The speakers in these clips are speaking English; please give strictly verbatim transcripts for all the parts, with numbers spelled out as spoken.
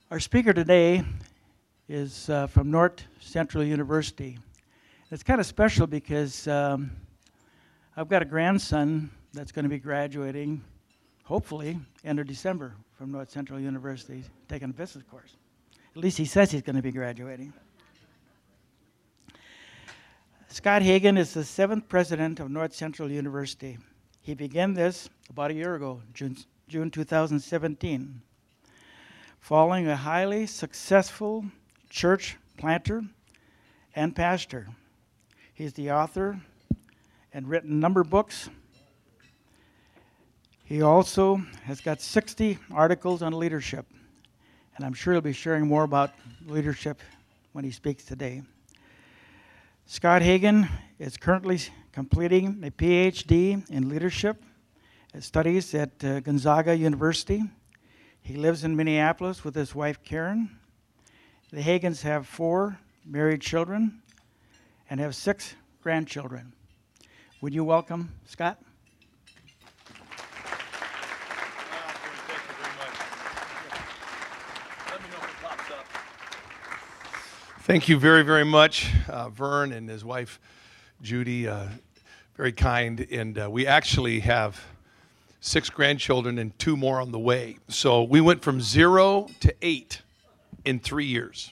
Our speaker today is uh, from North Central University. It's kind of special because um, I've got a grandson that's going to be graduating, hopefully, end of December from North Central University, taking a business course. At least he says he's going to be graduating. Scott Hagan is the seventh president of North Central University. He began this about a year ago, June, June two thousand seventeen. Following a highly successful church planter and pastor. He's the author and written a number of books. He also has got sixty articles on leadership, and I'm sure he'll be sharing more about leadership when he speaks today. Scott Hagan is currently completing a P H D in leadership studies at uh, Gonzaga University. He lives in Minneapolis with his wife, Karen. The Hagans have four married children and have six grandchildren. Would you welcome Scott? Thank you very, very much, uh, Vern and his wife, Judy. Uh, very kind. And uh, we actually have six grandchildren and two more on the way. So we went from zero to eight in three years.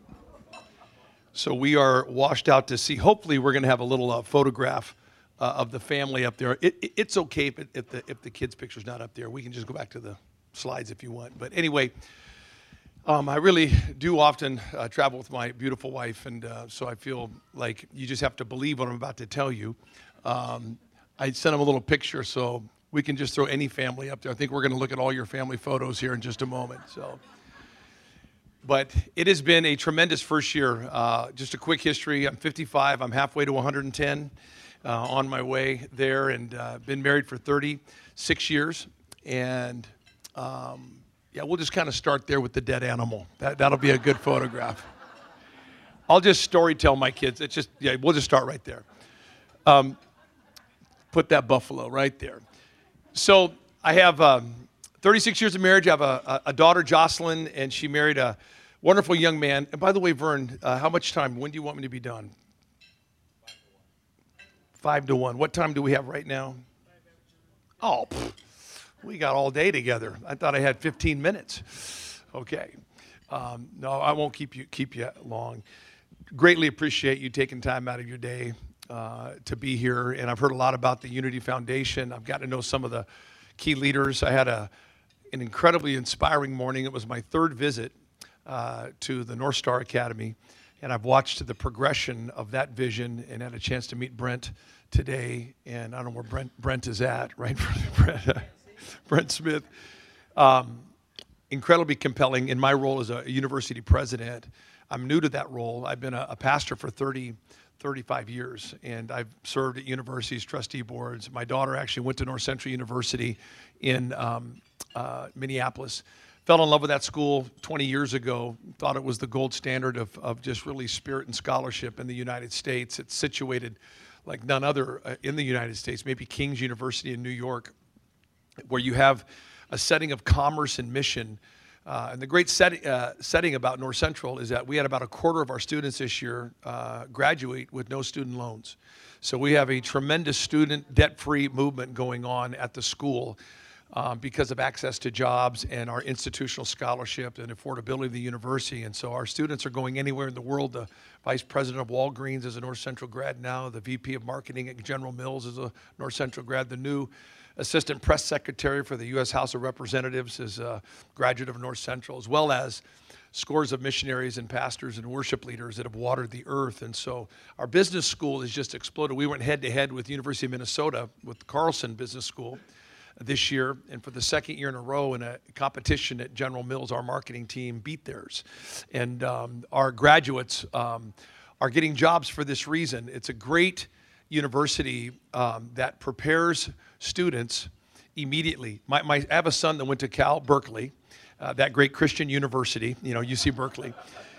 So we are washed out to sea. Hopefully we're going to have a little uh, photograph uh, of the family up there. It, it, it's okay if, it, if, the, if the kids' picture's not up there. We can just go back to the slides if you want. But anyway, um, I really do often uh, travel with my beautiful wife, and uh, so I feel like you just have to believe what I'm about to tell you. Um, I sent him a little picture, so we can just throw any family up there. I think we're going to look at all your family photos here in just a moment. So, but it has been a tremendous first year. Uh, just a quick history. I'm fifty-five. I'm halfway to one hundred ten, uh, on my way there, and uh, been married for thirty-six years. And um, yeah, we'll just kind of start there with the dead animal. That that'll be a good photograph. I'll just story tell my kids. It's just yeah. We'll just start right there. Um, put that buffalo right there. So I have um, thirty-six years of marriage. I have a, a daughter, Jocelyn, and she married a wonderful young man. And by the way, Vern, uh, how much time? When do you want me to be done? Five to one. What time do we have right now? Oh, pff, we got all day together. I thought I had fifteen minutes. Okay. Um, no, I won't keep you keep you long. Greatly appreciate you taking time out of your day Uh, to be here, and I've heard a lot about the Unity Foundation. I've gotten to know some of the key leaders. I had a an incredibly inspiring morning. It was my third visit uh, to the North Star Academy, and I've watched the progression of that vision and had a chance to meet Brent today, and I don't know where Brent, Brent is at, right? Brent, Brent Smith. Um, incredibly compelling in my role as a university president. I'm new to that role. I've been a, a pastor for thirty, thirty-five years, and I've served at universities, trustee boards. My daughter actually went to North Central University in um, uh, Minneapolis. Fell in love with that school twenty years ago. Thought it was the gold standard of, of just really spirit and scholarship in the United States. It's situated like none other uh, in the United States, maybe King's University in New York, where you have a setting of commerce and mission. Uh, and the great set, uh, setting about North Central is that we had about a quarter of our students this year uh, graduate with no student loans. So we have a tremendous student debt-free movement going on at the school um, because of access to jobs and our institutional scholarship and affordability of the university. And so our students are going anywhere in the world. The vice president of Walgreens is a North Central grad now. The V P of marketing at General Mills is a North Central grad. The new assistant press secretary for the U S House of Representatives is a graduate of North Central, as well as scores of missionaries and pastors and worship leaders that have watered the earth. And so our business school has just exploded. We went head to head with University of Minnesota with Carlson Business School this year, and for the second year in a row in a competition at General Mills, our marketing team beat theirs. And um, our graduates um, are getting jobs for this reason. It's a great university um, that prepares students immediately. My, my, I have a son that went to Cal Berkeley, uh, that great Christian university, you know, U C Berkeley.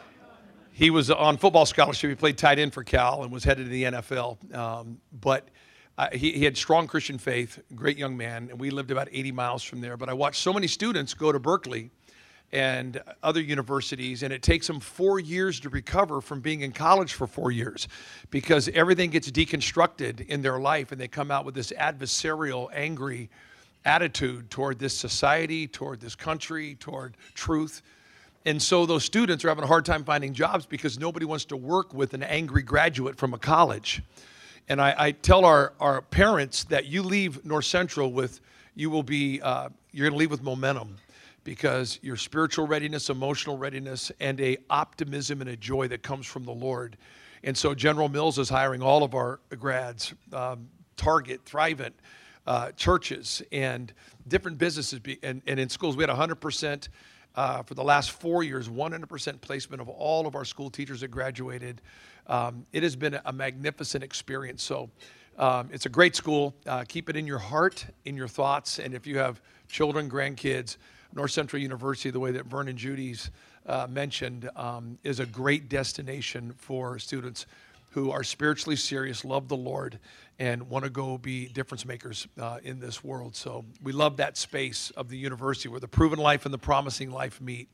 He was on football scholarship. He played tight end for Cal and was headed to the N F L. Um, but uh, he, he had strong Christian faith, great young man, and we lived about eighty miles from there. But I watched so many students go to Berkeley and other universities, and it takes them four years to recover from being in college for four years because everything gets deconstructed in their life, and they come out with this adversarial, angry attitude toward this society, toward this country, toward truth. And so those students are having a hard time finding jobs because nobody wants to work with an angry graduate from a college. And I, I tell our, our parents that you leave North Central with, you will be, uh, you're going to leave with momentum, because your spiritual readiness, emotional readiness, and a optimism and a joy that comes from the Lord. And so General Mills is hiring all of our grads, um, Target, Thrivent, uh, churches, and different businesses. Be, and, and in schools, we had one hundred percent uh, for the last four years, one hundred percent placement of all of our school teachers that graduated. Um, it has been a magnificent experience. So um, it's a great school. Uh, keep it in your heart, in your thoughts, and if you have children, grandkids, North Central University, the way that Vern and Judy's uh, mentioned, um, is a great destination for students who are spiritually serious, love the Lord, and want to go be difference makers uh, in this world. So we love that space of the university where the proven life and the promising life meet.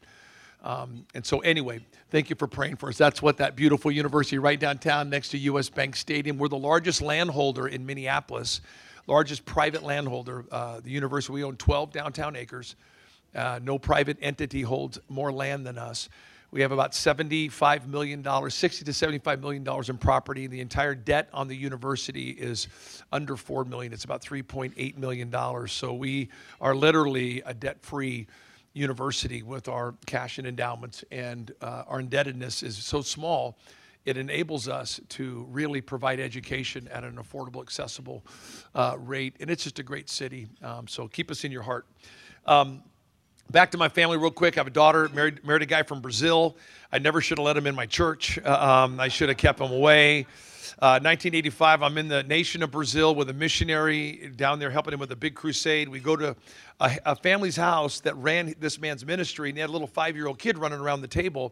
Um, and so anyway, thank you for praying for us. That's what that beautiful university right downtown next to U S Bank Stadium. We're the largest landholder in Minneapolis, largest private landholder. Uh, the university, we own twelve downtown acres. Uh, no private entity holds more land than us. We have about seventy-five million dollars, sixty to seventy-five million dollars in property. The entire debt on the university is under four million dollars. It's about three point eight million dollars. So we are literally a debt-free university with our cash and endowments, and uh, our indebtedness is so small, it enables us to really provide education at an affordable, accessible uh, rate. And it's just a great city. Um, so keep us in your heart. Um, Back to my family real quick. I have a daughter, married, married a guy from Brazil. I never should have let him in my church. Uh, um, I should have kept him away. Uh, nineteen eighty-five, I'm in the nation of Brazil with a missionary down there helping him with a big crusade. We go to a, a family's house that ran this man's ministry, and they had a little five-year-old kid running around the table.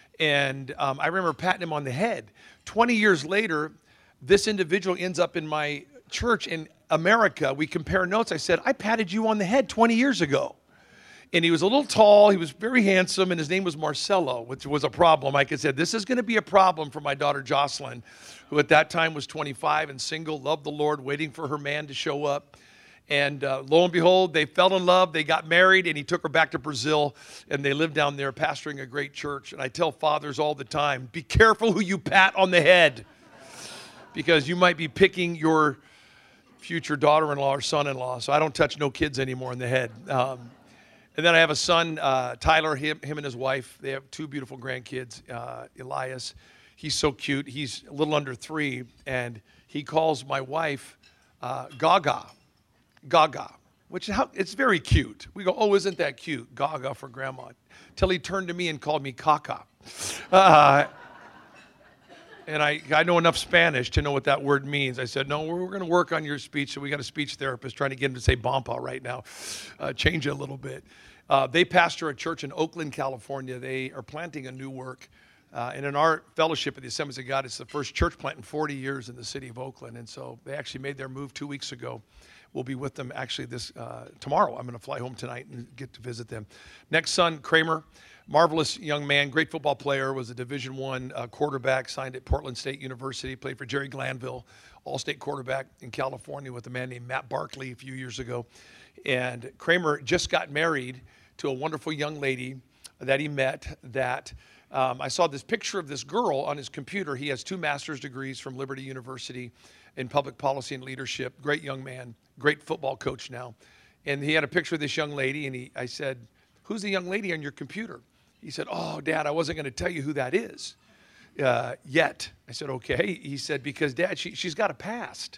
And um, I remember patting him on the head. twenty years later, this individual ends up in my church in America. We compare notes. I said, I patted you on the head twenty years ago. And he was a little tall, he was very handsome, and his name was Marcelo, which was a problem. Like I said, this is going to be a problem for my daughter Jocelyn, who at that time was twenty-five and single, loved the Lord, waiting for her man to show up. And uh, lo and behold, they fell in love, they got married, and he took her back to Brazil, and they lived down there pastoring a great church. And I tell fathers all the time, be careful who you pat on the head, because you might be picking your future daughter-in-law or son-in-law. So I don't touch no kids anymore in the head. Um, And then I have a son, uh, Tyler, him, him and his wife. They have two beautiful grandkids, uh, Elias. He's so cute. He's a little under three, and he calls my wife uh, Gaga, Gaga, which is how, it's very cute. We go, oh, isn't that cute? Gaga for grandma. Till he turned to me and called me Caca. Uh, and I, I know enough Spanish to know what that word means. I said, no, we're, we're going to work on your speech. So we got a speech therapist trying to get him to say Bompa right now. Uh, change it a little bit. Uh, they pastor a church in Oakland, California. They are planting a new work. Uh, and in our fellowship at the Assemblies of God, it's the first church plant in forty years in the city of Oakland. And so they actually made their move two weeks ago. We'll be with them actually this uh, tomorrow. I'm going to fly home tonight and get to visit them. Next son, Kramer, marvelous young man, great football player, was a Division One uh, quarterback, signed at Portland State University, played for Jerry Glanville, all-state quarterback in California with a man named Matt Barkley a few years ago. And Kramer just got married to a wonderful young lady that he met that um, I saw this picture of this girl on his computer. He has two master's degrees from Liberty University in public policy and leadership. Great young man, great football coach now. And he had a picture of this young lady, and he, I said, who's the young lady on your computer? He said, oh, Dad, I wasn't going to tell you who that is uh, yet. I said, okay. He said, because, Dad, she, she's got a past.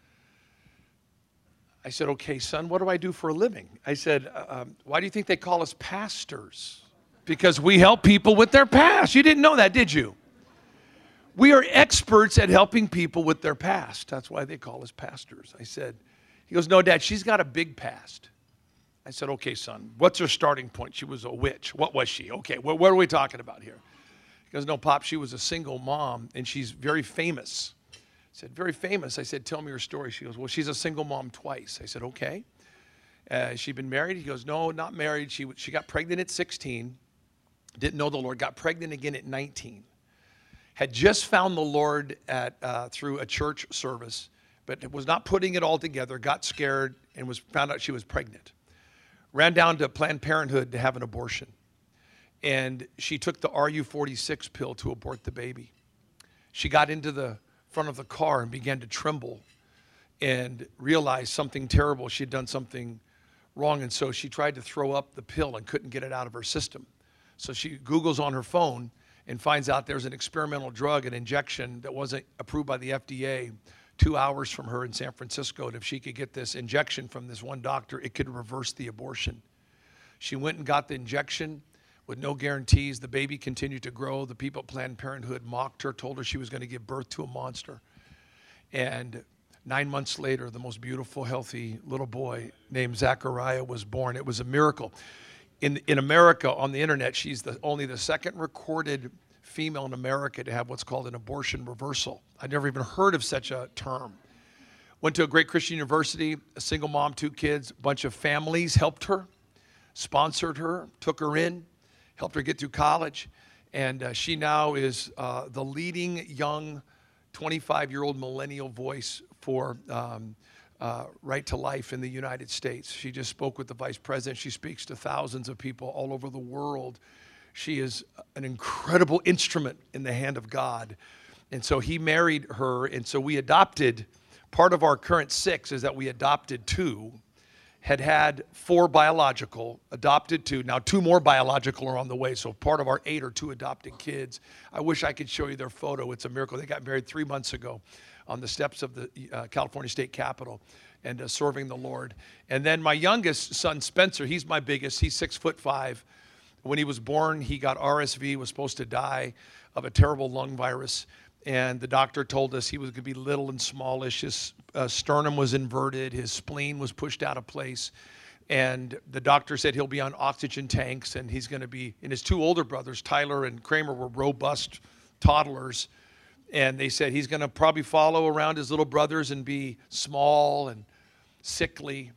I said, okay, son, what do I do for a living? I said, um, why do you think they call us pastors? Because we help people with their past. You didn't know that, did you? We are experts at helping people with their past. That's why they call us pastors. I said, he goes, no, Dad, she's got a big past. I said, okay, son, what's her starting point? She was a witch. What was she? Okay, what, what are we talking about here? He goes, no, Pop, she was a single mom, and she's very famous. I said, very famous? I said, tell me her story. She goes, well, she's a single mom twice. I said, okay. Uh, she'd been married. He goes, no, not married. She, she got pregnant at sixteen, didn't know the Lord, got pregnant again at nineteen. Had just found the Lord at uh, through a church service, but was not putting it all together, got scared, and was found out she was pregnant. Ran down to Planned Parenthood to have an abortion. And she took the R U forty-six pill to abort the baby. She got into the front of the car and began to tremble and realized something terrible. She had done something wrong, and so she tried to throw up the pill and couldn't get it out of her system. So she Googles on her phone and finds out there's an experimental drug, an injection that wasn't approved by the F D A, two hours from her in San Francisco. And if she could get this injection from this one doctor, it could reverse the abortion. She went and got the injection with no guarantees. The baby continued to grow. The people at Planned Parenthood mocked her, told her she was going to give birth to a monster. And nine months later, the most beautiful, healthy little boy named Zachariah was born. It was a miracle. In, in America, on the internet, she's the, only the second recorded female in America to have what's called an abortion reversal. I'd never even heard of such a term. Went to a great Christian university, a single mom, two kids, a bunch of families helped her, sponsored her, took her in, helped her get through college. And uh, she now is uh, the leading young twenty-five-year-old millennial voice for um, uh, Right to Life in the United States. She just spoke with the vice president. She speaks to thousands of people all over the world. She is an incredible instrument in the hand of God. And so he married her, and so we adopted. Part of our current six is that we adopted two, had had four biological, adopted two. Now two more biological are on the way, so part of our eight are two adopted kids. I wish I could show you their photo. It's a miracle. They got married three months ago on the steps of the uh, California State Capitol and uh, serving the Lord. And then my youngest son, Spencer, he's my biggest. He's six foot five. When he was born, he got R S V, was supposed to die of a terrible lung virus. And the doctor told us he was going to be little and smallish. His uh, sternum was inverted. His spleen was pushed out of place. And the doctor said he'll be on oxygen tanks, and he's going to be, and his two older brothers, Tyler and Kramer, were robust toddlers. And they said he's going to probably follow around his little brothers and be small and sickly.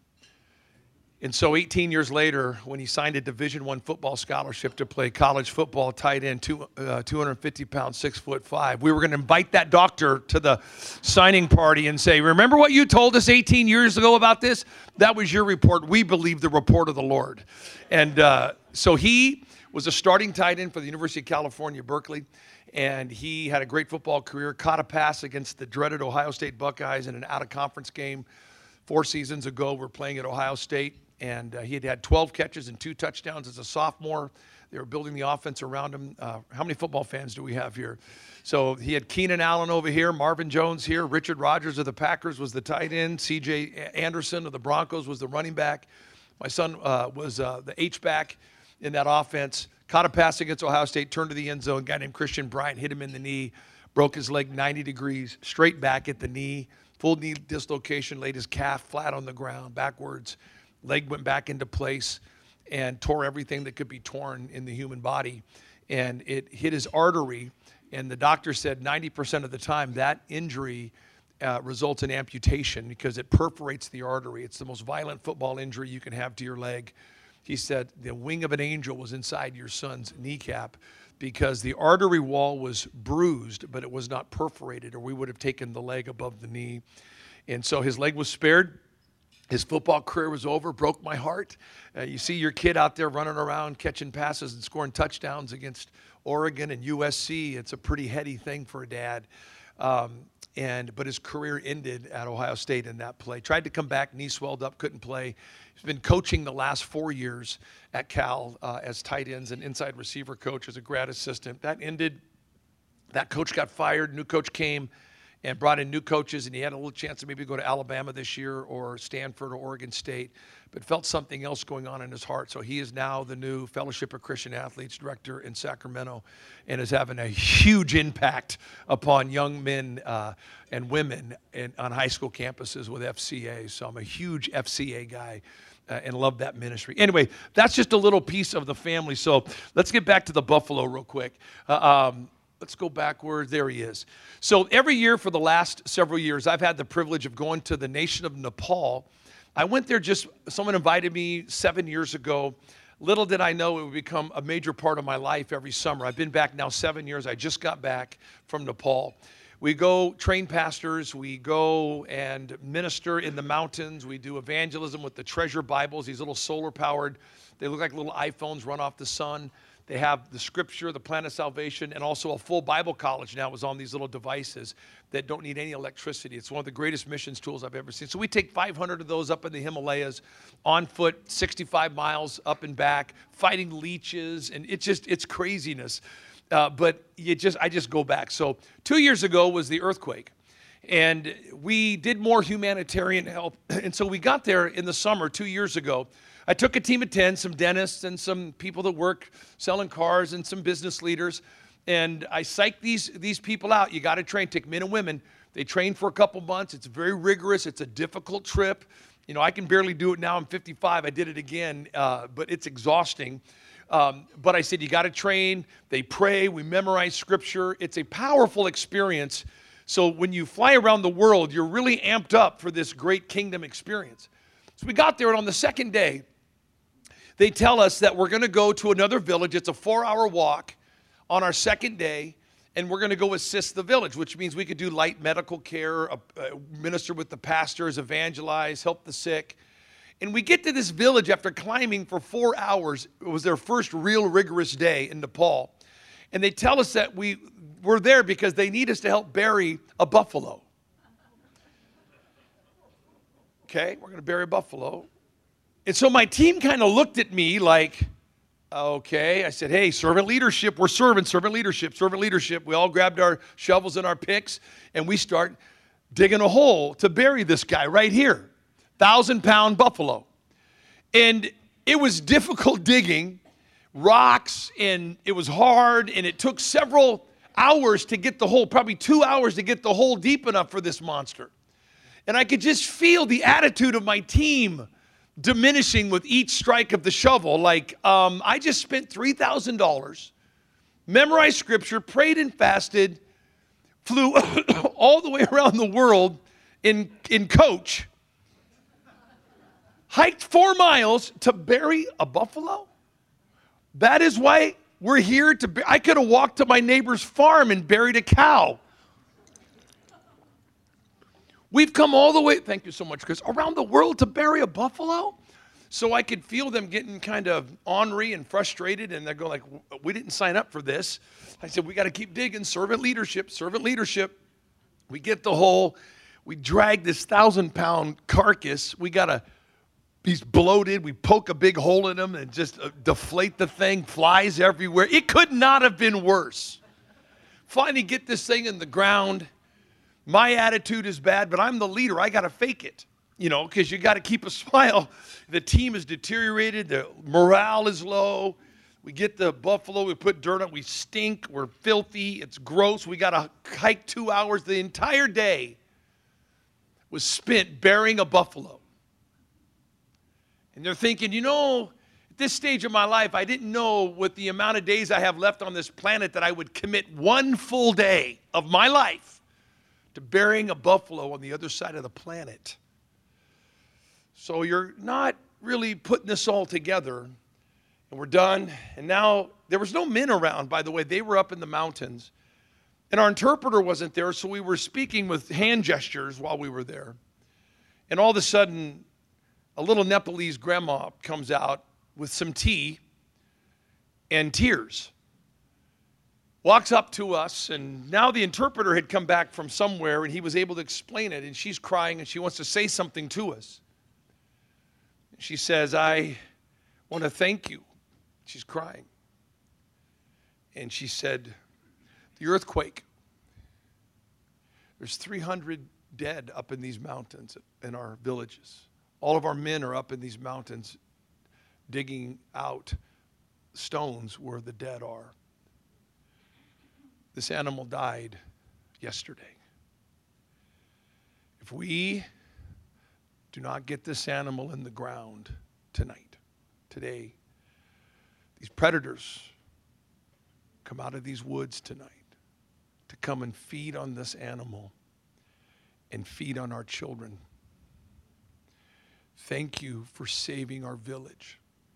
And so eighteen years later, when he signed a Division I football scholarship to play college football, tight end, two, uh, two hundred fifty pounds, six foot five, we were going to invite that doctor to the signing party and say, remember what you told us eighteen years ago about this? That was your report. We believe the report of the Lord. And uh, so he was a starting tight end for the University of California, Berkeley. And he had a great football career, caught a pass against the dreaded Ohio State Buckeyes in an out-of-conference game four seasons ago. We're playing at Ohio State. And uh, he had had twelve catches and two touchdowns as a sophomore. They were building the offense around him. Uh, how many football fans do we have here? So he had Keenan Allen over here, Marvin Jones here, Richard Rodgers of the Packers was the tight end, C J Anderson of the Broncos was the running back. My son uh, was uh, the H-back in that offense. Caught a pass against Ohio State, turned to the end zone. A guy named Christian Bryant hit him in the knee, broke his leg ninety degrees, straight back at the knee, full knee dislocation, laid his calf flat on the ground, backwards. Leg went back into place and tore everything that could be torn in the human body. And it hit his artery. And the doctor said ninety percent of the time that injury uh, results in amputation because it perforates the artery. It's the most violent football injury you can have to your leg. He said the wing of an angel was inside your son's kneecap because the artery wall was bruised, but it was not perforated, or we would have taken the leg above the knee. And so his leg was spared. His football career was over, broke my heart. Uh, you see your kid out there running around, catching passes and scoring touchdowns against Oregon and U S C. It's a pretty heady thing for a dad. Um, and but his career ended at Ohio State in that play. Tried to come back, knee swelled up, couldn't play. He's been coaching the last four years at Cal uh, as tight ends and inside receiver coach as a grad assistant. That ended. That coach got fired. New coach came and brought in new coaches, and he had a little chance to maybe go to Alabama this year or Stanford or Oregon State, but felt something else going on in his heart. So he is now the new Fellowship of Christian Athletes director in Sacramento and is having a huge impact upon young men uh, and women in, on high school campuses with F C A. So I'm a huge F C A guy. Uh, and love that ministry. Anyway, that's just a little piece of the family. So let's get back to the Buffalo real quick. Uh, um, Let's go backwards. There he is. So every year for the last several years, I've had the privilege of going to the nation of Nepal I went there just, someone invited me seven years ago. Little did I know it would become a major part of my life every summer. I've been back now seven years. I just got back from Nepal. We go train pastors. We go and minister in the mountains. We do evangelism with the Treasure Bibles, these little solar-powered, they look like little iPhones run off the sun. They have the scripture, the plan of salvation, and also a full Bible college now is on these little devices that don't need any electricity. It's one of the greatest missions tools I've ever seen. So we take five hundred of those up in the Himalayas, on foot, sixty-five miles up and back, fighting leeches, and it's just, it's craziness. Uh, but you just, I just go back. So two years ago was the earthquake, and we did more humanitarian help. And so we got there in the summer two years ago. I took a team of ten, some dentists and some people that work selling cars and some business leaders, and I psyched these, these people out. You got to train, take men and women. They train for a couple months. It's very rigorous. It's a difficult trip. You know, I can barely do it now. I'm fifty-five. I did it again, uh, but it's exhausting. Um, but I said, you got to train. They pray. We memorize scripture. It's a powerful experience. So when you fly around the world, you're really amped up for this great kingdom experience. So we got there, and on the second day, they tell us that we're going to go to another village. It's a four-hour walk on our second day, and we're going to go assist the village, which means we could do light medical care, uh, uh, minister with the pastors, evangelize, help the sick. And we get to this village after climbing for four hours. It was their first real rigorous day in Nepal. And they tell us that we, we're there because they need us to help bury a buffalo. Okay, we're going to bury a buffalo. And so my team kind of looked at me like, okay. I said, hey, servant leadership. We're serving, servant leadership, servant leadership. We all grabbed our shovels and our picks, and we start digging a hole to bury this guy right here. Thousand-pound buffalo. And it was difficult digging, rocks, and it was hard, and it took several hours to get the hole, probably two hours to get the hole deep enough for this monster. And I could just feel the attitude of my team diminishing with each strike of the shovel. Like, um, I just spent three thousand dollars, memorized scripture, prayed and fasted, flew all the way around the world in, in coach, hiked four miles to bury a buffalo? That is why we're here to, I could have walked to my neighbor's farm and buried a cow. We've come all the way, thank you so much, Chris, around the world to bury a buffalo? So I could feel them getting kind of ornery and frustrated, and they're going like, we didn't sign up for this. I said, we got to keep digging, servant leadership, servant leadership. We get the hole, we drag this thousand-pound carcass, we got to, he's bloated, we poke a big hole in him and just uh, deflate the thing, flies everywhere. It could not have been worse. Finally get this thing in the ground. My attitude is bad, but I'm the leader. I got to fake it, you know, because you got to keep a smile. The team is deteriorated. The morale is low. We get the buffalo. We put dirt on. We stink. We're filthy. It's gross. We got to hike two hours. The entire day was spent burying a buffalo. And they're thinking, you know, at this stage of my life, I didn't know with the amount of days I have left on this planet that I would commit one full day of my life to burying a buffalo on the other side of the planet. So you're not really putting this all together. And we're done. And now, there was no men around, by the way. They were up in the mountains. And our interpreter wasn't there, so we were speaking with hand gestures while we were there. And all of a sudden, a little Nepalese grandma comes out with some tea and tears. Walks up to us, and now the interpreter had come back from somewhere, and he was able to explain it, and she's crying, and she wants to say something to us. She says, I want to thank you. She's crying. And she said, the earthquake, there's three hundred dead up in these mountains in our villages. All of our men are up in these mountains digging out stones where the dead are. This animal died yesterday. If we do not get this animal in the ground tonight, today, these predators come out of these woods tonight to come and feed on this animal and feed on our children. thank you for saving our village.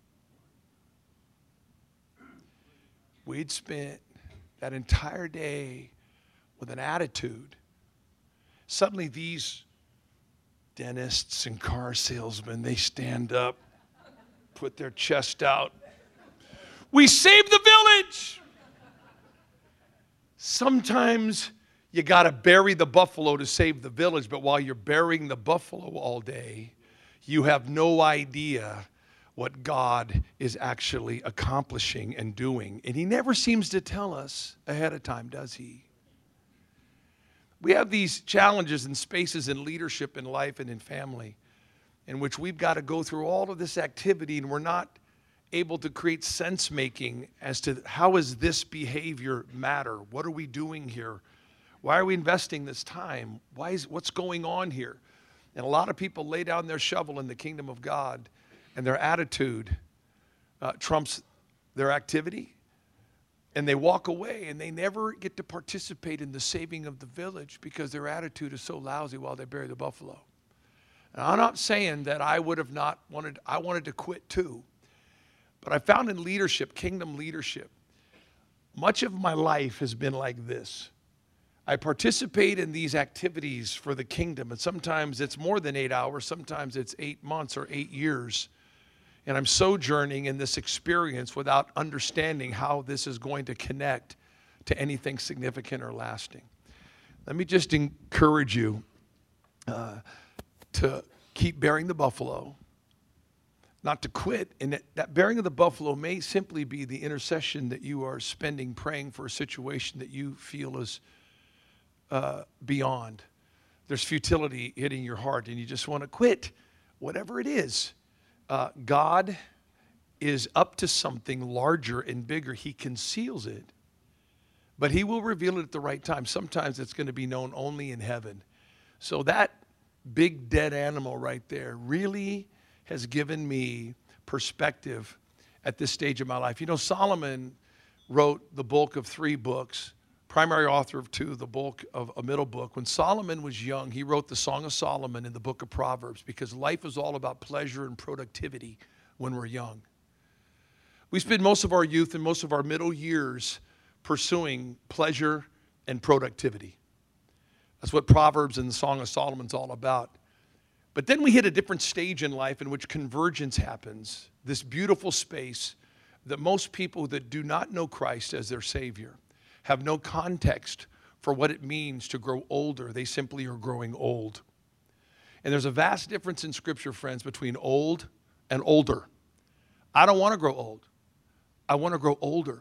We'd spent that entire day with an attitude. Suddenly these dentists and car salesmen, they stand up, put their chest out. We saved the village. Sometimes you got to bury the buffalo to save the village, but while you're burying the buffalo all day, you have no idea what God is actually accomplishing and doing. And he never seems to tell us ahead of time, does he? We have these challenges and spaces in leadership in life and in family in which we've got to go through all of this activity, and we're not able to create sense making as to how does this behavior matter? What are we doing here? Why are we investing this time? Why is what's going on here? And a lot of people lay down their shovel in the kingdom of God, and their attitude uh, trumps their activity. And they walk away, and they never get to participate in the saving of the village because their attitude is so lousy while they bury the buffalo. And I'm not saying that I would have not wanted, I wanted to quit too. But I found in leadership, kingdom leadership, much of my life has been like this. I participate in these activities for the kingdom, and sometimes it's more than eight hours, sometimes it's eight months or eight years. And I'm sojourning in this experience without understanding how this is going to connect to anything significant or lasting. Let me just encourage you uh, to keep bearing the buffalo, not to quit. And that, that bearing of the buffalo may simply be the intercession that you are spending praying for a situation that you feel is uh, beyond. There's futility hitting your heart, and you just want to quit, whatever it is. Uh, God is up to something larger and bigger. He conceals it, but he will reveal it at the right time. Sometimes it's going to be known only in heaven. So that big dead animal right there really has given me perspective at this stage of my life. You know, Solomon wrote the bulk of three books, primary author of two, the bulk of a middle book. When Solomon was young, he wrote the Song of Solomon in the book of Proverbs because life is all about pleasure and productivity when we're young. We spend most of our youth and most of our middle years pursuing pleasure and productivity. That's what Proverbs and the Song of Solomon's all about. But then we hit a different stage in life in which convergence happens, this beautiful space that most people that do not know Christ as their Savior have no context for what it means to grow older. They simply are growing old. And there's a vast difference in Scripture, friends, between old and older. I don't want to grow old. I want to grow older.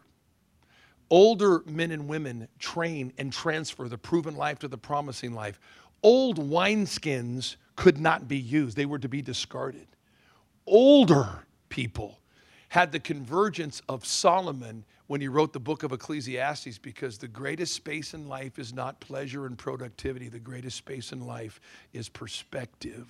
Older men and women train and transfer the proven life to the promising life. Old wineskins could not be used. They were to be discarded. Older people had the convergence of Solomon when he wrote the book of Ecclesiastes, because the greatest space in life is not pleasure and productivity. The greatest space in life is perspective.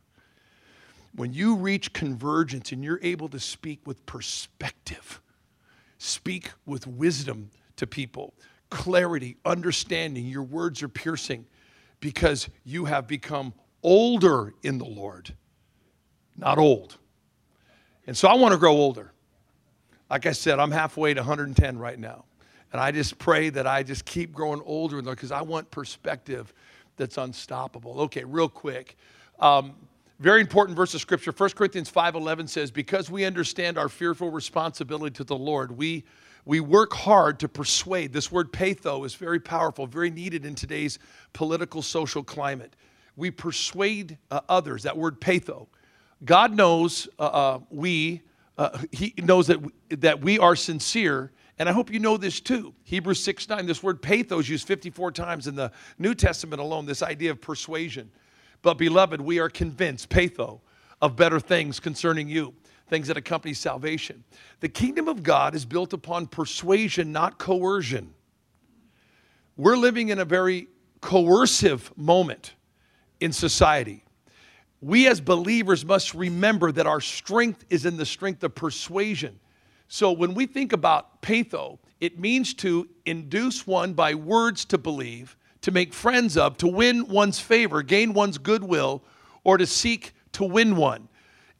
When you reach convergence and you're able to speak with perspective, speak with wisdom to people, clarity, understanding, your words are piercing because you have become older in the Lord, not old. And so I want to grow older. Like I said, I'm halfway to one hundred ten right now. And I just pray that I just keep growing older because I want perspective that's unstoppable. Okay, real quick. Um, very important verse of Scripture. First Corinthians five eleven says, because we understand our fearful responsibility to the Lord, we, we work hard to persuade. This word patho is very powerful, very needed in today's political, social climate. We persuade uh, others. That word patho. God knows uh, uh, we, uh, he knows that we, that we are sincere, and I hope you know this too. Hebrews six nine, this word patho is used fifty-four times in the New Testament alone, this idea of persuasion. But beloved, we are convinced, patho, of better things concerning you, things that accompany salvation. The kingdom of God is built upon persuasion, not coercion. We're living in a very coercive moment in society. We as believers must remember that our strength is in the strength of persuasion. So when we think about patho, it means to induce one by words to believe, to make friends of, to win one's favor, gain one's goodwill, or to seek to win one.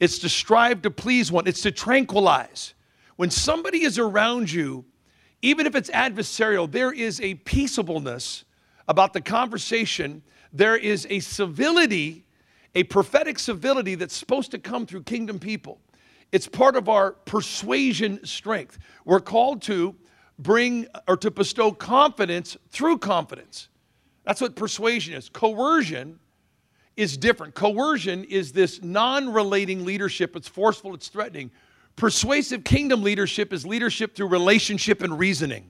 It's to strive to please one. It's to tranquilize. When somebody is around you, even if it's adversarial, there is a peaceableness about the conversation. There is a civility, a prophetic civility that's supposed to come through kingdom people. It's part of our persuasion strength. We're called to bring or to bestow confidence through confidence. That's what persuasion is. Coercion is different. Coercion is this non-relating leadership. It's forceful, it's threatening. Persuasive kingdom leadership is leadership through relationship and reasoning.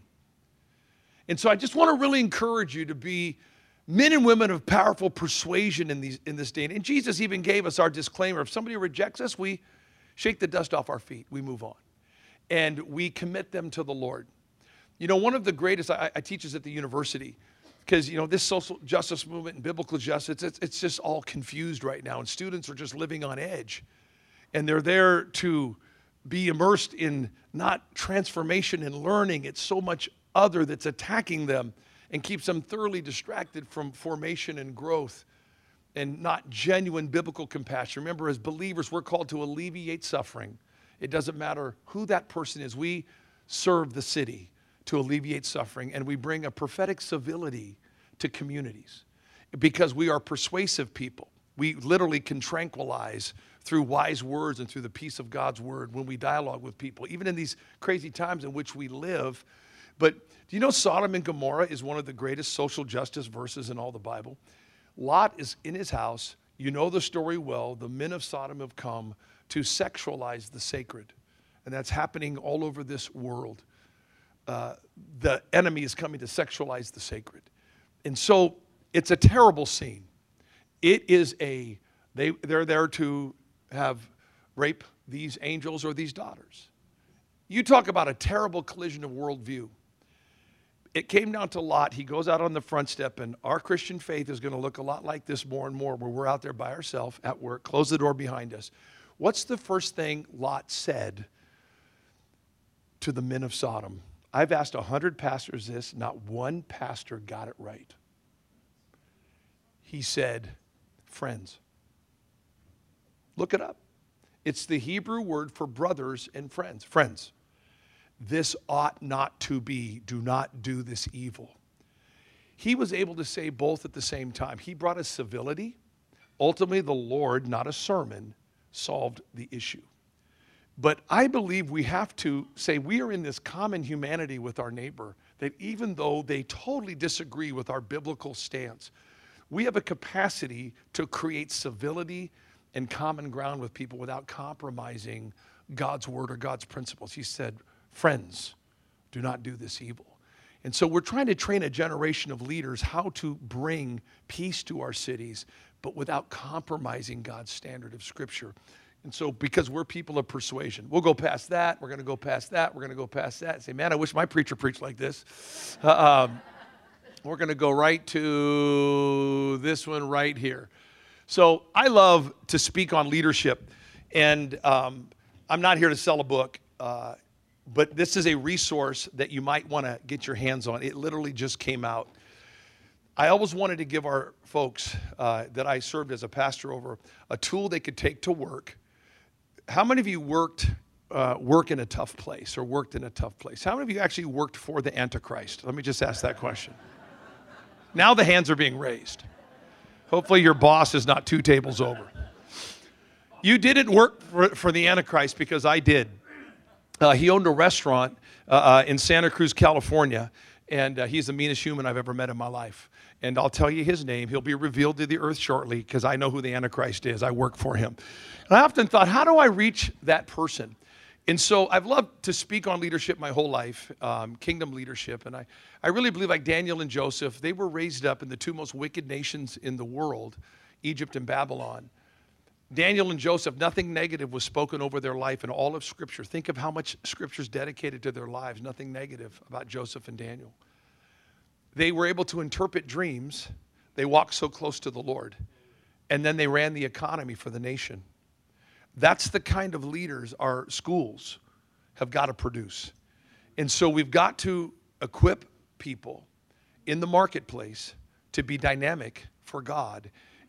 And so I just want to really encourage you to be men and women of powerful persuasion in, these, in this day. And Jesus even gave us our disclaimer. If somebody rejects us, we shake the dust off our feet. We move on. And we commit them to the Lord. You know, one of the greatest, I, I teach this at the university, because, you know, this social justice movement and biblical justice, it's, it's just all confused right now. And students are just living on edge. And they're there to be immersed in not transformation and learning. It's so much other that's attacking them and keeps them thoroughly distracted from formation and growth and not genuine biblical compassion. Remember, as believers, we're called to alleviate suffering. It doesn't matter who that person is. We serve the city to alleviate suffering, and we bring a prophetic civility to communities because we are persuasive people. We literally can tranquilize through wise words and through the peace of God's word when we dialogue with people, even in these crazy times in which we live. But do you know Sodom and Gomorrah is one of the greatest social justice verses in all the Bible? Lot is in his house. You know the story well. The men of Sodom have come to sexualize the sacred. And that's happening all over this world. Uh, the enemy is coming to sexualize the sacred. And so it's a terrible scene. It is a, they, they're there to have rape these angels or these daughters. You talk about a terrible collision of worldview. It came down to Lot. He goes out on the front step, and our Christian faith is going to look a lot like this more and more, where we're out there by ourselves at work, close the door behind us. What's the first thing Lot said to the men of Sodom? I've asked a hundred pastors this, not one pastor got it right. He said, friends. Look it up. It's the Hebrew word for brothers and friends. Friends. This ought not to be. Do not do this evil. He was able to say both at the same time. He brought us civility. Ultimately, the Lord, not a sermon, solved the issue. But I believe we have to say we are in this common humanity with our neighbor, that even though they totally disagree with our biblical stance, we have a capacity to create civility and common ground with people without compromising God's word or God's principles. He said, friends, do not do this evil. And so we're trying to train a generation of leaders how to bring peace to our cities, but without compromising God's standard of Scripture. And so because we're people of persuasion, we'll go past that, we're going to go past that, we're going to go past that, and say, man, I wish my preacher preached like this. Uh, um, we're going to go right to this one right here. So I love to speak on leadership, and um, I'm not here to sell a book, uh, but this is a resource that you might want to get your hands on. It literally just came out. I always wanted to give our folks uh, that I served as a pastor over a tool they could take to work. How many of you worked uh, work in a tough place or worked in a tough place? How many of you actually worked for the Antichrist? Let me just ask that question. Now the hands are being raised. Hopefully your boss is not two tables over. You didn't work for, for the Antichrist, because I did. Uh, he owned a restaurant uh, uh, in Santa Cruz, California, and uh, he's the meanest human I've ever met in my life. And I'll tell you his name. He'll be revealed to the earth shortly, because I know who the Antichrist is. I work for him. And I often thought, how do I reach that person? And so I've loved to speak on leadership my whole life, um, kingdom leadership. And I, I really believe, like Daniel and Joseph, they were raised up in the two most wicked nations in the world, Egypt and Babylon. Daniel and Joseph, nothing negative was spoken over their life in all of Scripture. Think of how much Scripture is dedicated to their lives. Nothing negative about Joseph and Daniel. They were able to interpret dreams. They walked so close to the Lord. And then they ran the economy for the nation. That's the kind of leaders our schools have got to produce. And so we've got to equip people in the marketplace to be dynamic for God.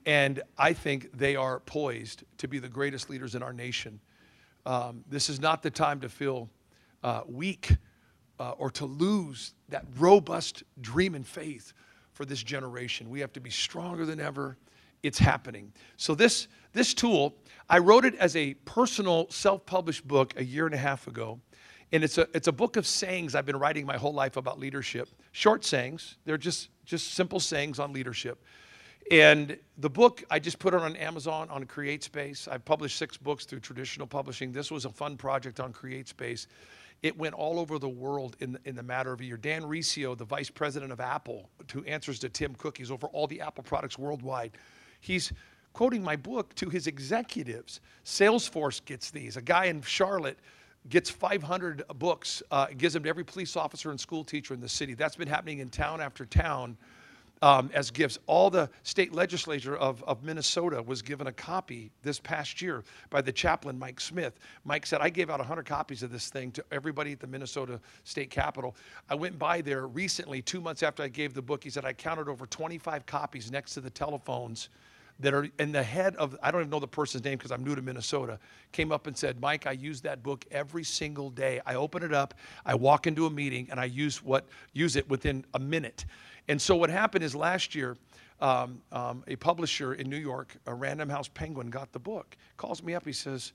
And I think they are poised to be the greatest leaders in our nation. Um, this is not the time to feel uh, weak uh, or to lose that robust dream and faith for this generation. We have to be stronger than ever. It's happening. So this, this tool, I wrote it as a personal self-published book a year and a half ago. And it's a, it's a book of sayings I've been writing my whole life about leadership. Short sayings. They're just, just simple sayings on leadership. And the book, I just put it on Amazon on CreateSpace. I've published six books through traditional publishing. This was a fun project on CreateSpace. It went all over the world in the, in the matter of a year. Dan Riccio, the vice president of Apple, who answers to Tim Cook, he's over all the Apple products worldwide. He's quoting my book to his executives. Salesforce gets these. A guy in Charlotte gets five hundred books, uh, gives them to every police officer and school teacher in the city. That's been happening in town after town. Um, as gifts. All the state legislature of, of Minnesota was given a copy this past year by the chaplain, Mike Smith. Mike said, I gave out one hundred copies of this thing to everybody at the Minnesota State Capitol. I went by there recently, two months after I gave the book. He said, I counted over twenty-five copies next to the telephones that are in the head of, I don't even know the person's name because I'm new to Minnesota, came up and said, Mike, I use that book every single day. I open it up, I walk into a meeting, and I use what use it within a minute. And so what happened is last year, um, um, a publisher in New York, a Random House Penguin, got the book. Calls me up, he says,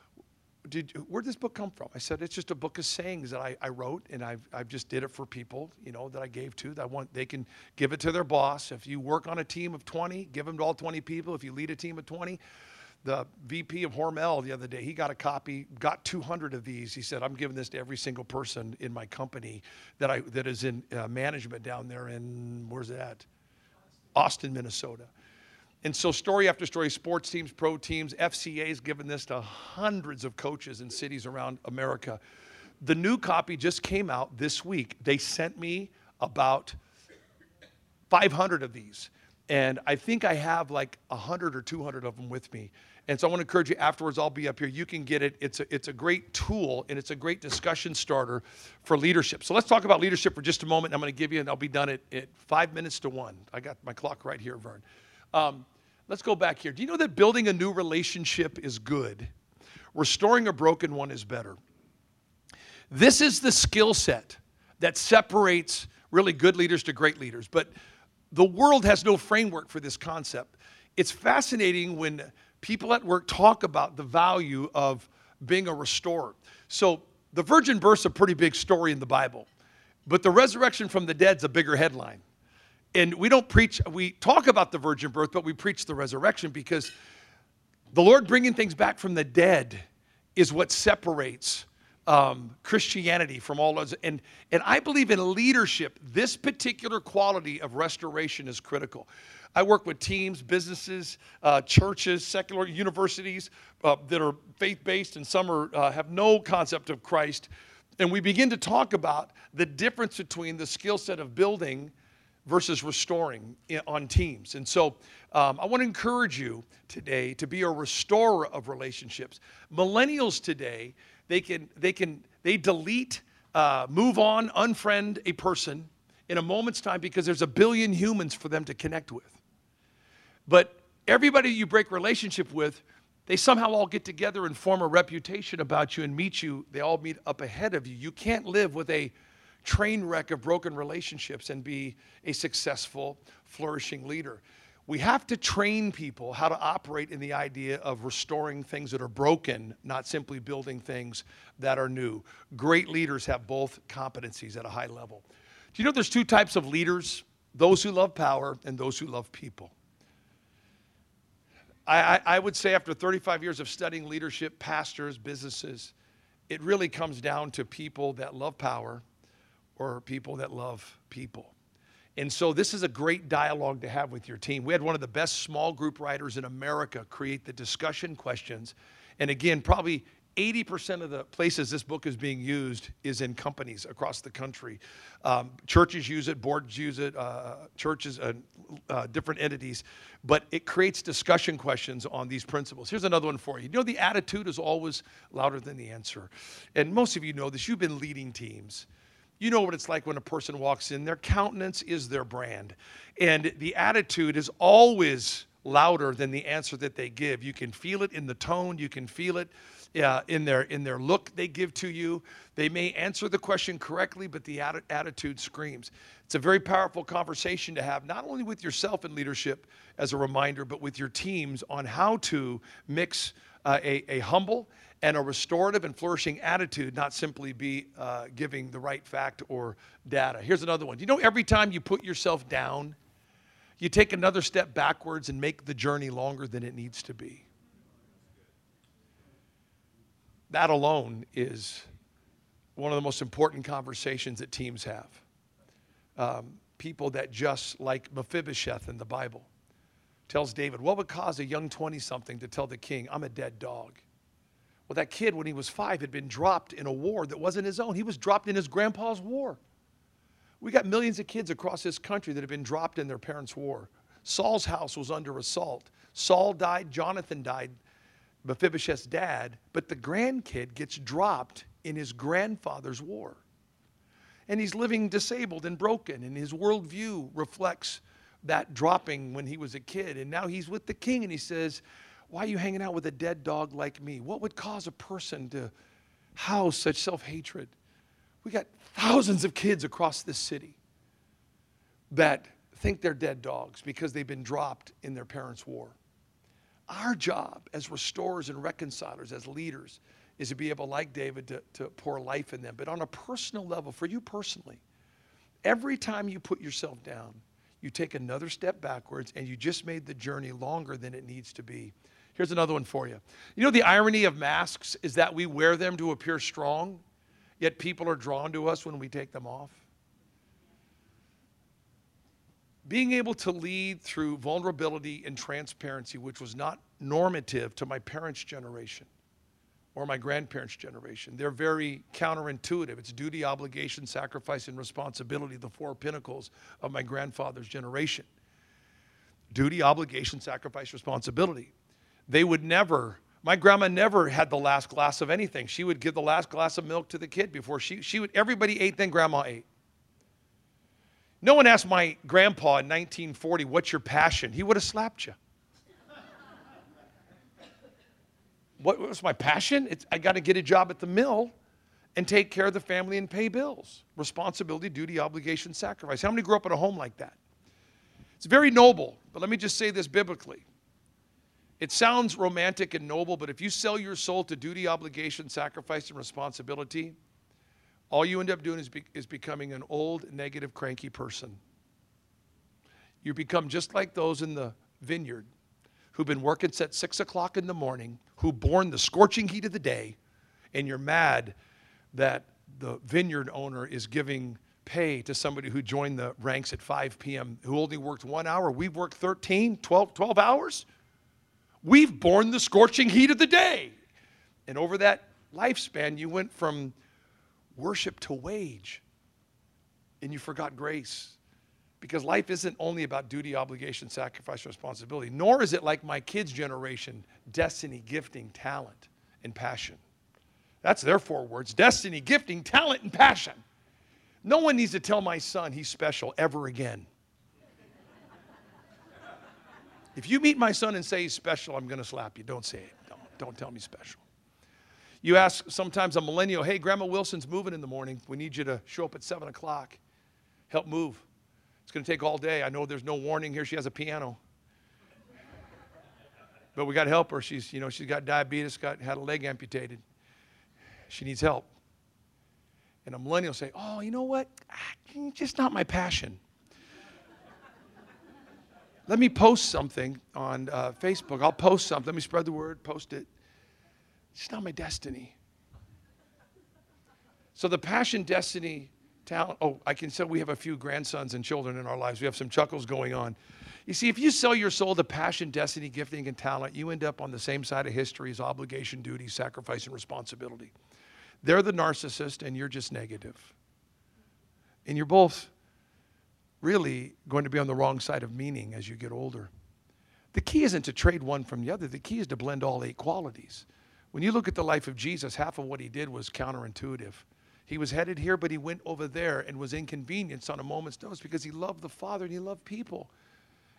Did, where'd this book come from? I said, it's just a book of sayings that I, I wrote, and I've, I've just did it for people, you know, that I gave to. That I want, they can give it to their boss. If you work on a team of twenty, give them to all twenty people. If you lead a team of twenty, the V P of Hormel the other day, he got a copy, got two hundred of these. He said, I'm giving this to every single person in my company that I that is in uh, management down there in, where's that? Austin, Minnesota. And so story after story, sports teams, pro teams, F C A's given this to hundreds of coaches in cities around America. The new copy just came out this week. They sent me about five hundred of these. And I think I have like one hundred or two hundred of them with me. And so I want to encourage you afterwards, I'll be up here. You can get it. It's a, it's a great tool, and it's a great discussion starter for leadership. So let's talk about leadership for just a moment. I'm going to give you, and I'll be done at, at five minutes to one. I got my clock right here, Vern. Um, let's go back here. Do you know that building a new relationship is good? Restoring a broken one is better. This is the skill set that separates really good leaders to great leaders. But the world has no framework for this concept. It's fascinating when people at work talk about the value of being a restorer. So the virgin birth's a pretty big story in the Bible, but the resurrection from the dead's a bigger headline. And we don't preach, we talk about the virgin birth, but we preach the resurrection because the Lord bringing things back from the dead is what separates Um, Christianity from all others. And, and I believe in leadership, this particular quality of restoration is critical. I work with teams, businesses, uh, churches, secular universities uh, that are faith-based, and some are, uh, have no concept of Christ. And we begin to talk about the difference between the skill set of building versus restoring in, on teams. And so um, I want to encourage you today to be a restorer of relationships. Millennials today, They can, they can, they delete, uh, move on, unfriend a person in a moment's time because there's a billion humans for them to connect with. But everybody you break relationship with, they somehow all get together and form a reputation about you and meet you. They all meet up ahead of you. You can't live with a train wreck of broken relationships and be a successful, flourishing leader. We have to train people how to operate in the idea of restoring things that are broken, not simply building things that are new. Great leaders have both competencies at a high level. Do you know there's two types of leaders? Those who love power and those who love people. I, I, I would say after thirty-five years of studying leadership, pastors, businesses, it really comes down to people that love power or people that love people. And so this is a great dialogue to have with your team. We had one of the best small group writers in America create the discussion questions. And again, probably eighty percent of the places this book is being used is in companies across the country. Um, churches use it, boards use it, uh, churches, uh, uh, different entities. But it creates discussion questions on these principles. Here's another one for you. You know, the attitude is always louder than the answer. And most of you know this. You've been leading teams. You know what it's like when a person walks in. Their countenance is their brand. And the attitude is always louder than the answer that they give. You can feel it in the tone. You can feel it uh, in their in their look they give to you. They may answer the question correctly, but the atti- attitude screams. It's a very powerful conversation to have, not only with yourself in leadership as a reminder, but with your teams on how to mix uh, a, a humble and a restorative and flourishing attitude, not simply be uh, giving the right fact or data. Here's another one. You know, every time you put yourself down, you take another step backwards and make the journey longer than it needs to be. That alone is one of the most important conversations that teams have. Um, people that just, like Mephibosheth in the Bible, tells David, what would cause a young twenty-something to tell the king, I'm a dead dog? Well, that kid, when he was five, had been dropped in a war that wasn't his own. He was dropped in his grandpa's war. We got millions of kids across this country that have been dropped in their parents' war. Saul's house was under assault. Saul died, Jonathan died, Mephibosheth's dad, but the grandkid gets dropped in his grandfather's war. And he's living disabled and broken, and his worldview reflects that dropping when he was a kid. And now he's with the king, and he says, why are you hanging out with a dead dog like me? What would cause a person to house such self-hatred? We got thousands of kids across this city that think they're dead dogs because they've been dropped in their parents' war. Our job as restorers and reconcilers, as leaders, is to be able, like David, to, to pour life in them. But on a personal level, for you personally, every time you put yourself down, you take another step backwards, and you just made the journey longer than it needs to be. Here's another one for you. You know, the irony of masks is that we wear them to appear strong, yet people are drawn to us when we take them off. Being able to lead through vulnerability and transparency, which was not normative to my parents' generation or my grandparents' generation. They're very counterintuitive. It's duty, obligation, sacrifice, and responsibility, the four pinnacles of my grandfather's generation. Duty, obligation, sacrifice, responsibility. They would never, my grandma never had the last glass of anything. She would give the last glass of milk to the kid before she, she would, everybody ate, then grandma ate. No one asked my grandpa in nineteen forty, what's your passion? He would have slapped you. What was my passion? It's, I got to get a job at the mill and take care of the family and pay bills. Responsibility, duty, obligation, sacrifice. How many grew up in a home like that? It's very noble, but let me just say this biblically. It sounds romantic and noble, but if you sell your soul to duty, obligation, sacrifice, and responsibility, all you end up doing is, be, is becoming an old, negative, cranky person. You become just like those in the vineyard who've been working at six o'clock in the morning, who borne the scorching heat of the day, and you're mad that the vineyard owner is giving pay to somebody who joined the ranks at five p.m., who only worked one hour. We've worked thirteen, twelve, twelve hours. We've borne the scorching heat of the day. And over that lifespan, you went from worship to wage, and you forgot grace. Because life isn't only about duty, obligation, sacrifice, responsibility, nor is it like my kids' generation, destiny, gifting, talent, and passion. That's their four words: destiny, gifting, talent, and passion. No one needs to tell my son he's special ever again. If you meet my son and say he's special, I'm going to slap you. Don't say it. Don't, don't tell me special. You ask sometimes a millennial, hey, Grandma Wilson's moving in the morning. We need you to show up at seven o'clock. Help move. It's going to take all day. I know there's no warning here. She has a piano. But we got to help her. She's, you know, she's got diabetes, got had a leg amputated. She needs help. And a millennial say, oh, you know what? Ah, just not my passion. Let me post something on uh, Facebook. I'll post something. Let me spread the word, post it. It's not my destiny. So the passion, destiny, talent. Oh, I can say we have a few grandsons and children in our lives. We have some chuckles going on. You see, if you sell your soul to passion, destiny, gifting, and talent, you end up on the same side of history as obligation, duty, sacrifice, and responsibility. They're the narcissist, and you're just negative. And you're both really going to be on the wrong side of meaning as you get older. The key isn't to trade one from the other. The key is to blend all eight qualities. When you look at the life of Jesus, half of what he did was counterintuitive. He was headed here, but he went over there and was inconvenienced on a moment's notice because he loved the Father and he loved people.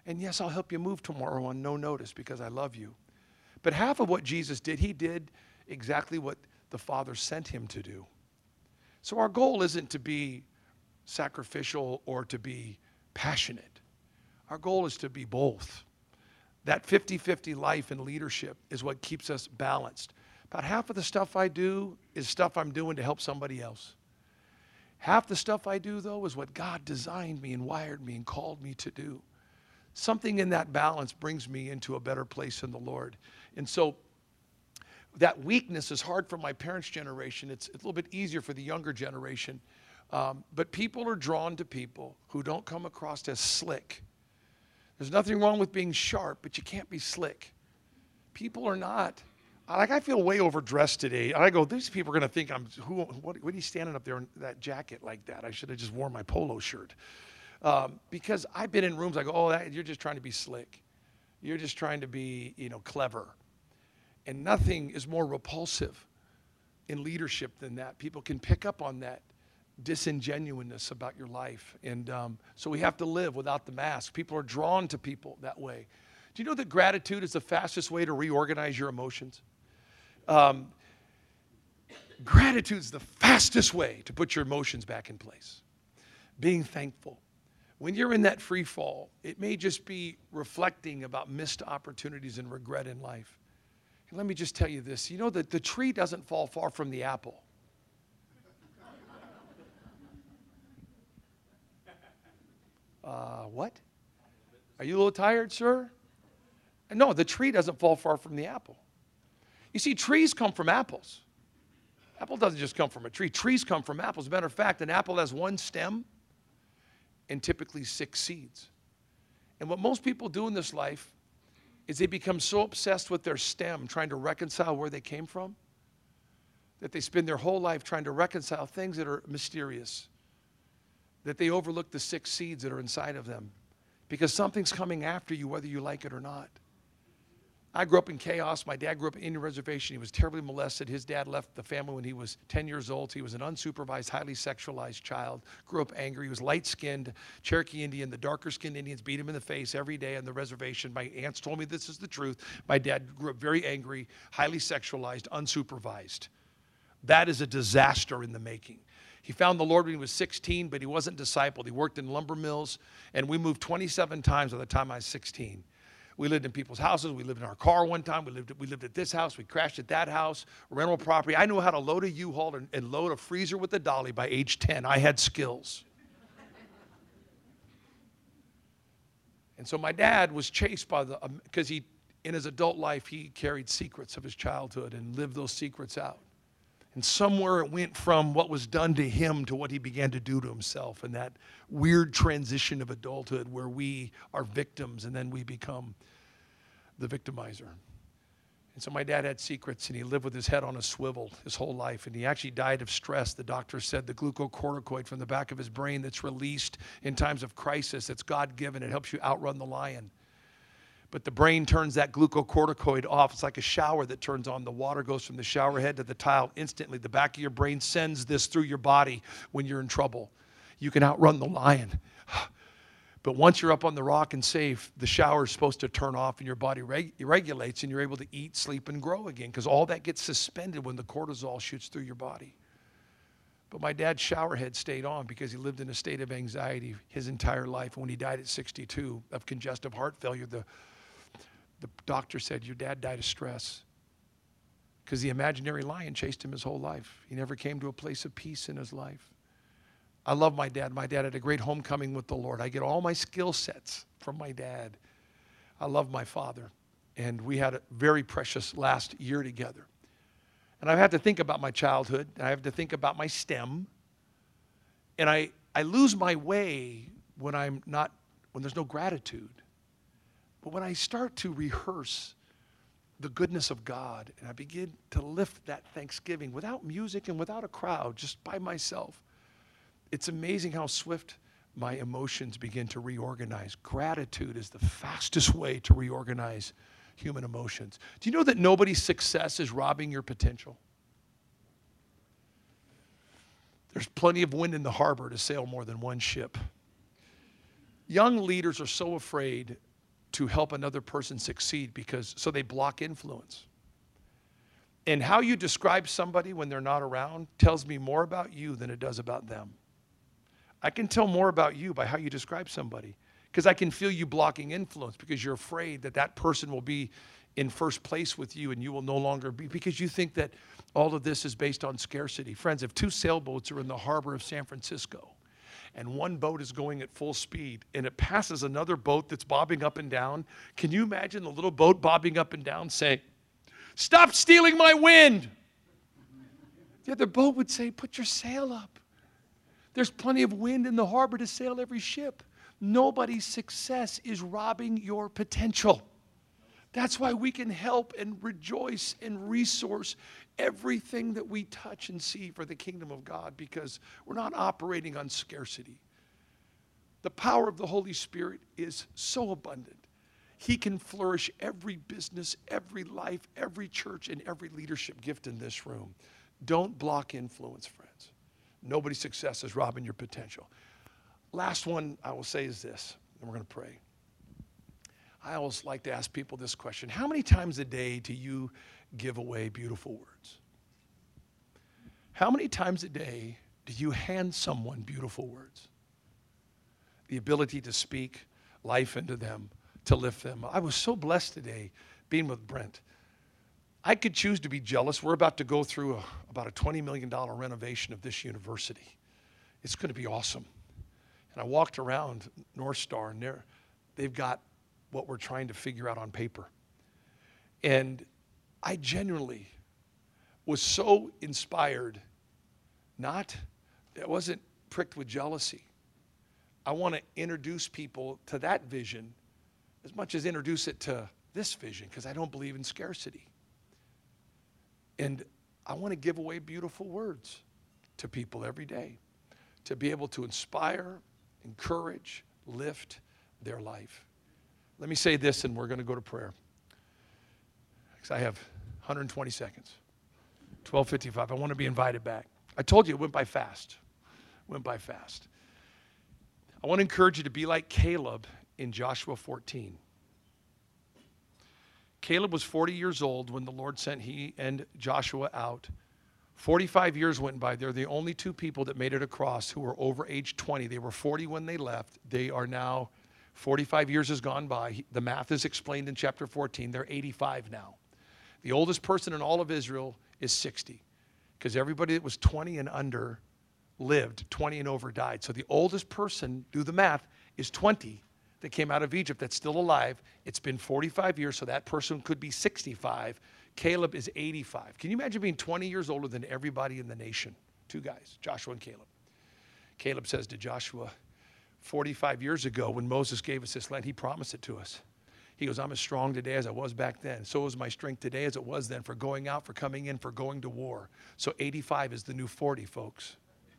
And yes, I'll help you move tomorrow on no notice because I love you. But half of what Jesus did, he did exactly what the Father sent him to do. So our goal isn't to be sacrificial or to be passionate. Our goal is to be both. That fifty-fifty life in leadership is what keeps us balanced. About half of the stuff I do is stuff I'm doing to help somebody else. Half the stuff I do, though, is what God designed me and wired me and called me to do. Something in that balance brings me into a better place in the Lord. And so that weakness is hard for my parents' generation. It's, it's a little bit easier for the younger generation. Um, but people are drawn to people who don't come across as slick. There's nothing wrong with being sharp, but you can't be slick. People are not. Like, I feel way overdressed today. I go, these people are going to think I'm, who, what, what are you standing up there in that jacket like that? I should have just worn my polo shirt. Um, because I've been in rooms, I go, oh, that, you're just trying to be slick. You're just trying to be, you know, clever. And nothing is more repulsive in leadership than that. People can pick up on that disingenuousness about your life. And um, so we have to live without the mask. People are drawn to people that way. Do you know that gratitude is the fastest way to reorganize your emotions? Um, gratitude is the fastest way to put your emotions back in place. Being thankful. When you're in that free fall, it may just be reflecting about missed opportunities and regret in life. And let me just tell you this. You know that the tree doesn't fall far from the apple. Uh, what? Are you a little tired, sir? No, the tree doesn't fall far from the apple. You see, trees come from apples. Apple doesn't just come from a tree. Trees come from apples. As a matter of fact, an apple has one stem and typically six seeds. And what most people do in this life is they become so obsessed with their stem, trying to reconcile where they came from, that they spend their whole life trying to reconcile things that are mysterious, that they overlook the six seeds that are inside of them, because something's coming after you whether you like it or not. I grew up in chaos. My dad grew up in Indian reservation. He was terribly molested. His dad left the family when he was ten years old. He was an unsupervised, highly sexualized child. Grew up angry. He was light-skinned, Cherokee Indian. The darker-skinned Indians beat him in the face every day on the reservation. My aunts told me this is the truth. My dad grew up very angry, highly sexualized, unsupervised. That is a disaster in the making. He found the Lord when he was sixteen, but he wasn't discipled. He worked in lumber mills, and we moved twenty-seven times by the time I was sixteen. We lived in people's houses. We lived in our car one time. We lived, we lived at this house. We crashed at that house, rental property. I knew how to load a U-Haul and, and load a freezer with a dolly by age ten. I had skills. And so my dad was chased by the, because um, he, in his adult life, he carried secrets of his childhood and lived those secrets out. And somewhere it went from what was done to him to what he began to do to himself, and that weird transition of adulthood where we are victims and then we become the victimizer. And so my dad had secrets, and he lived with his head on a swivel his whole life, and he actually died of stress. The doctor said the glucocorticoid from the back of his brain that's released in times of crisis, it's God-given. It helps you outrun the lion. But the brain turns that glucocorticoid off. It's like a shower that turns on. The water goes from the shower head to the tile instantly. The back of your brain sends this through your body when you're in trouble. You can outrun the lion. But once you're up on the rock and safe, the shower is supposed to turn off and your body reg- regulates, and you're able to eat, sleep, and grow again, because all that gets suspended when the cortisol shoots through your body. But my dad's shower head stayed on because he lived in a state of anxiety his entire life. And when he died at sixty-two of congestive heart failure, the The doctor said, your dad died of stress because the imaginary lion chased him his whole life. He never came to a place of peace in his life. I love my dad. My dad had a great homecoming with the Lord. I get all my skill sets from my dad. I love my father. And we had a very precious last year together. And I've had to think about my childhood. And I have to think about my STEM. And I, I lose my way when I'm not, when there's no gratitude. But when I start to rehearse the goodness of God, and I begin to lift that thanksgiving without music and without a crowd, just by myself, it's amazing how swift my emotions begin to reorganize. Gratitude is the fastest way to reorganize human emotions. Do you know that nobody's success is robbing your potential? There's plenty of wind in the harbor to sail more than one ship. Young leaders are so afraid to help another person succeed because so they block influence. And how you describe somebody when they're not around tells me more about you than it does about them. I can tell more about you by how you describe somebody because I can feel you blocking influence because you're afraid that that person will be in first place with you and you will no longer be, because you think that all of this is based on scarcity. Friends, if two sailboats are in the harbor of San Francisco and one boat is going at full speed and it passes another boat that's bobbing up and down, can you imagine the little boat bobbing up and down saying, "Stop stealing my wind"? The other boat would say, "Put your sail up. There's plenty of wind in the harbor to sail every ship." Nobody's success is robbing your potential. That's why we can help and rejoice and resource everything that we touch and see for the kingdom of God, because we're not operating on scarcity. The power of the Holy Spirit is so abundant. He can flourish every business, every life, every church, and every leadership gift in this room. Don't block influence, friends. Nobody's success is robbing your potential. Last one I will say is this, and we're going to pray. I always like to ask people this question. How many times a day do you give away beautiful words? How many times a day do you hand someone beautiful words? The ability to speak life into them, to lift them. I was so blessed today being with Brent. I could choose to be jealous. We're about to go through a, about a twenty million dollars renovation of this university. It's going to be awesome. And I walked around North Star, and they're, they've got what we're trying to figure out on paper. And I genuinely was so inspired, not, it wasn't pricked with jealousy. I want to introduce people to that vision as much as introduce it to this vision, because I don't believe in scarcity. And I want to give away beautiful words to people every day to be able to inspire, encourage, lift their life. Let me say this, and we're going to go to prayer, because I have one hundred twenty seconds. twelve fifty-five. I want to be invited back. I told you it went by fast. Went by fast. I want to encourage you to be like Caleb in Joshua fourteen. Caleb was forty years old when the Lord sent he and Joshua out. forty-five years went by. They're the only two people that made it across who were over age twenty. They were forty when they left. They are now, forty-five years has gone by. The math is explained in chapter fourteen. They're eighty-five now. The oldest person in all of Israel is sixty, because everybody that was twenty and under lived. twenty and over died. So the oldest person, do the math, is twenty that came out of Egypt that's still alive. It's been forty-five years, so that person could be sixty-five. Caleb is eighty-five. Can you imagine being twenty years older than everybody in the nation? Two guys, Joshua and Caleb. Caleb says to Joshua, forty-five years ago when Moses gave us this land, he promised it to us. He goes, "I'm as strong today as I was back then. So is my strength today as it was then, for going out, for coming in, for going to war." So eighty-five is the new forty, folks.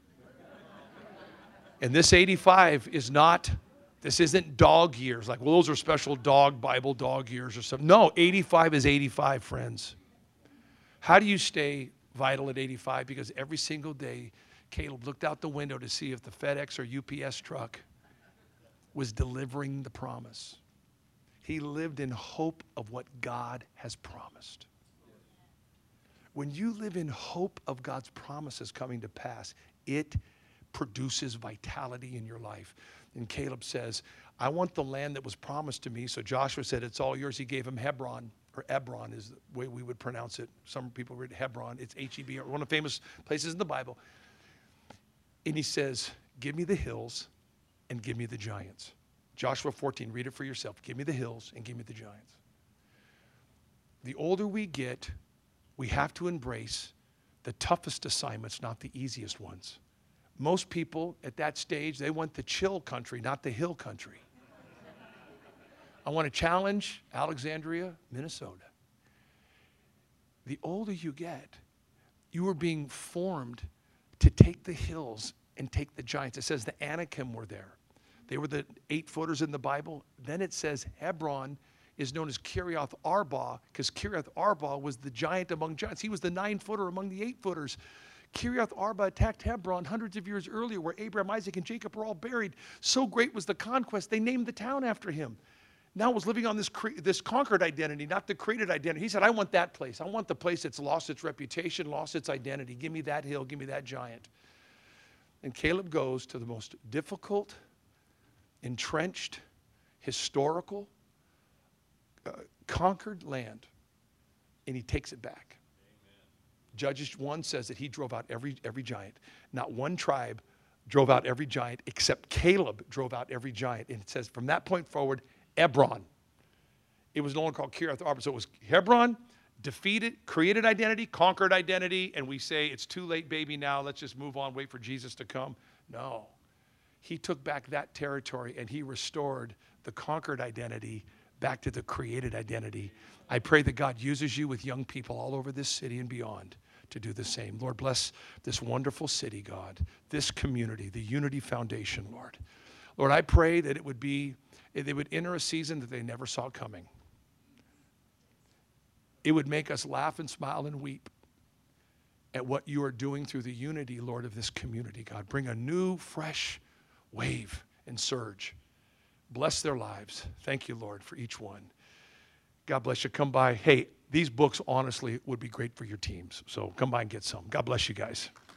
And this eighty-five is not, this isn't dog years. Like, well, those are special dog, Bible dog years or something. No, eighty-five is eighty-five, friends. How do you stay vital at eighty-five? Because every single day, Caleb looked out the window to see if the FedEx or U P S truck was delivering the promise. He lived in hope of what God has promised. When you live in hope of God's promises coming to pass, it produces vitality in your life. And Caleb says, "I want the land that was promised to me." So Joshua said, "It's all yours." He gave him Hebron, or Ebron is the way we would pronounce it. Some people read Hebron. It's H E B R, one of the famous places in the Bible. And he says, "Give me the hills and give me the giants." Joshua fourteen, read it for yourself. Give me the hills and give me the giants. The older we get, we have to embrace the toughest assignments, not the easiest ones. Most people at that stage, they want the chill country, not the hill country. I want to challenge Alexandria, Minnesota. The older you get, you are being formed to take the hills and take the giants. It says the Anakim were there. They were the eight-footers in the Bible. Then it says Hebron is known as Kiriath Arba, because Kiriath Arba was the giant among giants. He was the nine-footer among the eight-footers. Kiriath Arba attacked Hebron hundreds of years earlier, where Abraham, Isaac, and Jacob were all buried. So great was the conquest, they named the town after him. now was living on this, cre- this conquered identity, not the created identity. He said, I want that place. I want the place that's lost its reputation, lost its identity. Give me that hill, give me that giant. And Caleb goes to the most difficult, entrenched, historical, uh, conquered land, and he takes it back. Amen. Judges one says that he drove out every, every giant. Not one tribe drove out every giant, except Caleb drove out every giant. And it says from that point forward, Hebron. It was no longer called Kiriath Arba. So it was Hebron, defeated, created identity, conquered identity, and we say, it's too late, baby, now. Let's just move on, wait for Jesus to come. No. He took back that territory, and he restored the conquered identity back to the created identity. I pray that God uses you with young people all over this city and beyond to do the same. Lord, bless this wonderful city, God, this community, the Unity Foundation, Lord. Lord, I pray that it would be, they would enter a season that they never saw coming. It would make us laugh and smile and weep at what you are doing through the unity, Lord, of this community, God. Bring a new, fresh wave and surge. Bless their lives. Thank you, Lord, for each one. God bless you. Come by. Hey, these books, honestly, would be great for your teams. So come by and get some. God bless you guys.